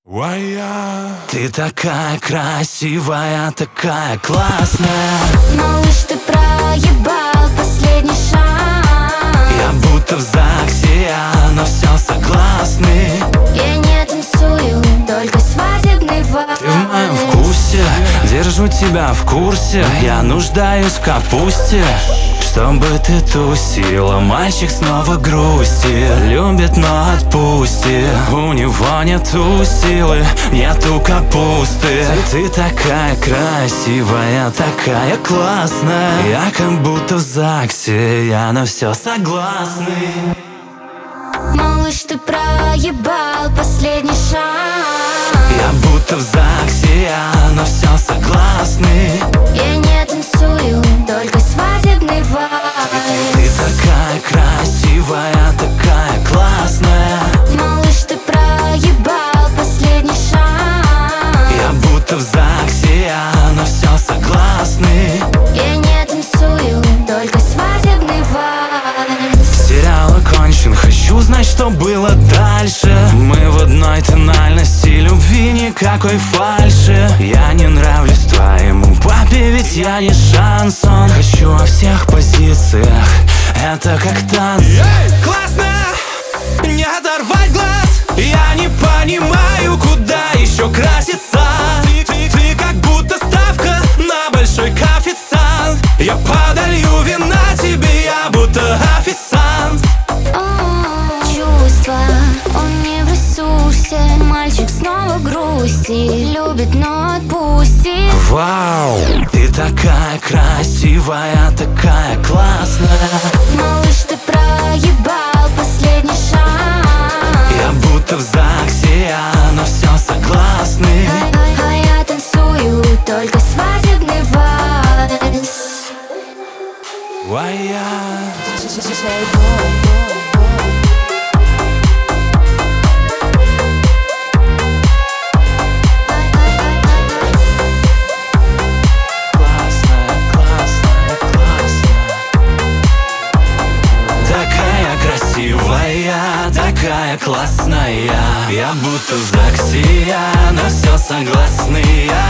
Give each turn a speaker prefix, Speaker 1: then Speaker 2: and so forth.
Speaker 1: Ты такая красивая, такая классная.
Speaker 2: Малыш, ты проебал последний шанс.
Speaker 1: Я будто в ЗАГСе, но все согласны.
Speaker 2: Я не танцую, только свадебный вальс.
Speaker 1: Ты в моем вкусе, держу тебя в курсе. Я нуждаюсь в капусте, чтобы ты тусила. Мальчик снова грустит, любит, но отпусти. У него нету силы, нету капусты. Ты такая красивая, такая классная. Я как будто в ЗАГСе, я на все согласный.
Speaker 2: Малыш, ты проебал последний шанс.
Speaker 1: Я будто в ЗАГСе, но все согласны.
Speaker 2: Я не танцую, только свадебный вальс.
Speaker 1: Ты такая красивая, такая классная.
Speaker 2: Малыш, ты проебал последний шанс.
Speaker 1: Я будто в ЗАГСе, но все согласны.
Speaker 2: Я не танцую, только свадебный вальс.
Speaker 1: Сериал окончен, хочу знать, что было дальше. Мы в одной тональности, любви никакой фальши. Я не нравлюсь твоему папе, ведь я не шансон. Хочу во всех позициях, это как танцы. Классно, не оторвать глаз. Я не понимаю, куда еще краситься. Ты как будто ставка на большой коэффициент. Я подолью вина тебе, я будто официант.
Speaker 2: Чувства, он не в ресурсе. Мальчик снова грустит, любит, но отпустит.
Speaker 1: Вау, ты такая красивая, такая классная.
Speaker 2: Малыш, ты проебал последний шанс.
Speaker 1: Я будто в ЗАГСе, но все согласны.
Speaker 2: А я танцую, только свадебный вальс.
Speaker 1: Такая красивая, такая классная. Я будто в ЗАГСе, но все согласны.